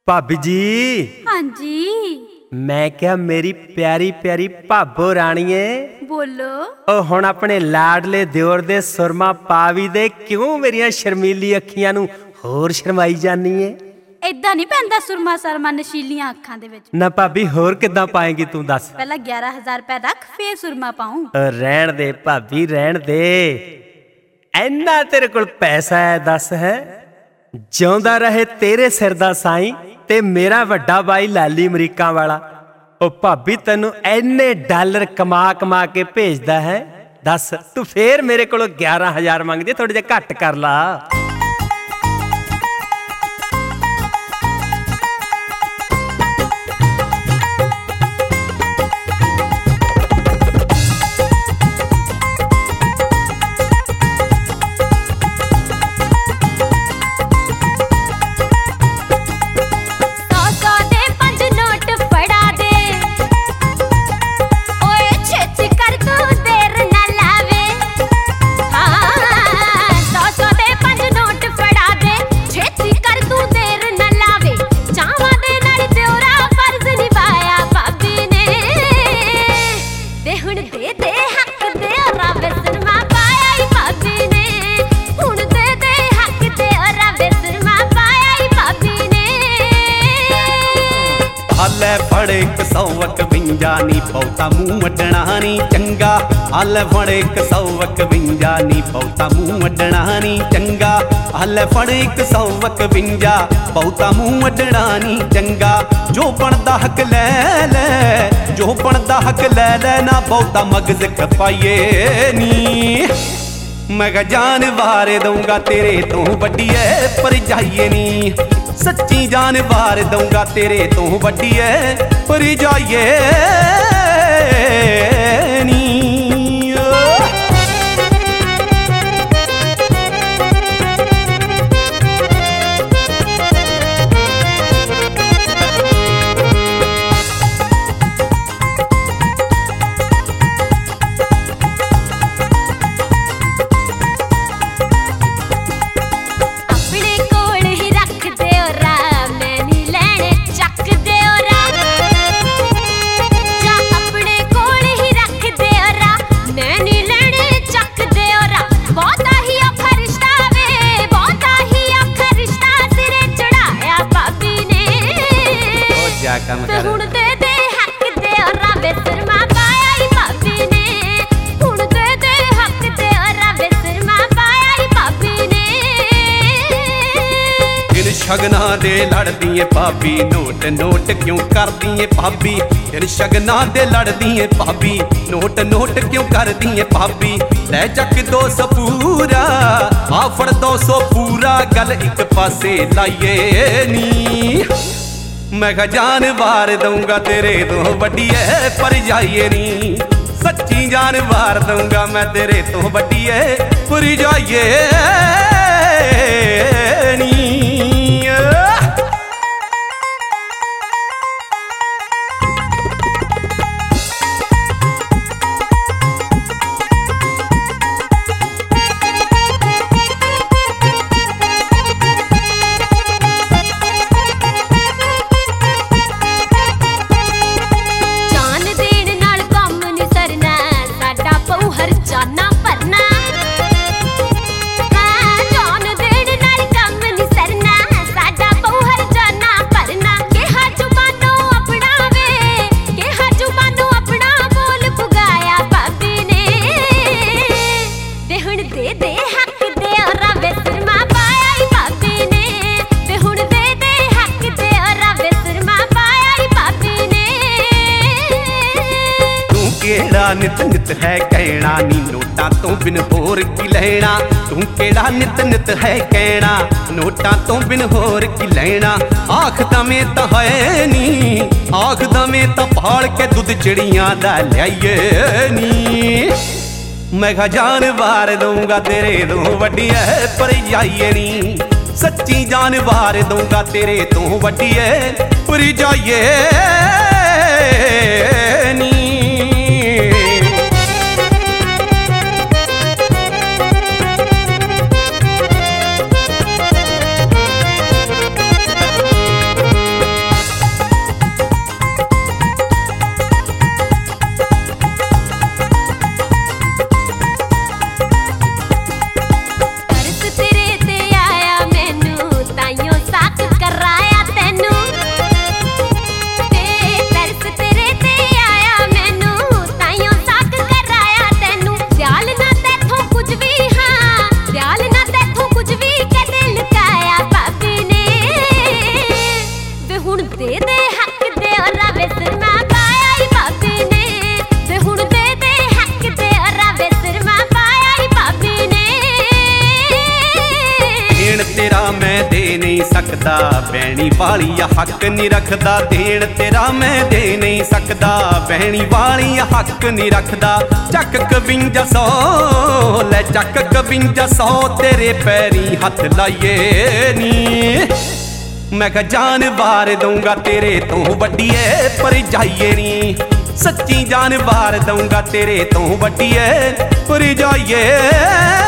भाभी जी। हाँ जी। मैं क्या मेरी प्यारी प्यारी भाबो राणीए बोलो। ओ हुण अपने लाडले दिओर दे सुरमा पा भी दे, क्यों मेरिया शर्मीली अखियां नू होर शर्माई जानी है? इदां नहीं पैंदा सुरमा शर्मा नशीलियां अखां दे विच। ना भाभी होर किदां पाएगी तू दस? पहला 11,000 रुपए रख फिर सुरमा पाऊं। रहन दे भाभी रहन दे, इन्ना तेरे कोल पैसा है दस है? जिउंदा रहे तेरे सिर दा साईं ते मेरा वड्डा भाई लाली अमरीका वाला। ओ भाभी तैनू इन्ने डॉलर कमा कमा के भेजदा है, दस तू फिर मेरे कोलों 11,000 मंगदी? थोड़े जे घट कर ला। हाले फड़े 151 नी बहुता मूंह वड्डना नी चंगा। हाले फड़े 151 नी बहुता मूंह वड्डना नी चंगा। हाले फड़े 151 बहुता मूंह वड्डना नी चंगा। जो बनदा हक ले ले, जो बनदा हक ले ले, ना बहुता मगज खपाइए नी। मैं जान वार दूंगा तेरे तो वड्डी है पर जाइए नी। सच्ची जान वार दूंगा तेरे तो वड्डी है पर जाइए नी। हुण दे दे हक दे रवे सुरमा पाया ही भाभी ने। हुण दे दे हक दे रवे सुरमा पाया ही भाभी ने। इन शगना दे लड़दी है भाभी, नोट नोट क्यों करदी है भाभी? इन शगना दे लड़दी है भाभी, नोट नोट क्यों करदी है भाभी? ले चक 200 पूरा, आ फड़ 200 पूरा, गल एक पासे लाइए नी। मैं जान वार दूंगा तेरे तो वड्डी है पर जाइए नी। सच्ची जान वार दूंगा मैं तेरे तो वड्डी है पर जाइए नी। केड़ा नित नित है कहना नी, नोटा तो बिन होर की लैना। तू केड़ा नित नित है कहना, नोटा तो बिन होर की लैना। आखदा में तां है नी, आखदा में तां पाल के दुध चिड़ियां दा लियाइए नी। मैं जान वार दूंगा तेरे तो वड्डी है पर जाइए नी। सच्ची जान वार दूंगा तेरे तो वड्डी है पर जाइए नी। दे दे हक दे रावे सिरमा पाया ही भाभी ने ते हुण दे दे हक दे रावे सिरमा पाया ही भाभी ने देण तेरा मैं दे नहीं सकदा बैणी वाली हक नहीं रखदा देण तेरा मैं दे नहीं सकदा बैणी वाली हक नहीं रखदा चक 5500 ले चक 5500 तेरे पैरी हथ लाइए नी मैं कहा जान वार दूंगा तेरे तो वड्डी है पर जाइए नी सच्ची जान वार दूंगा तेरे तो वड्डी है पर जाइए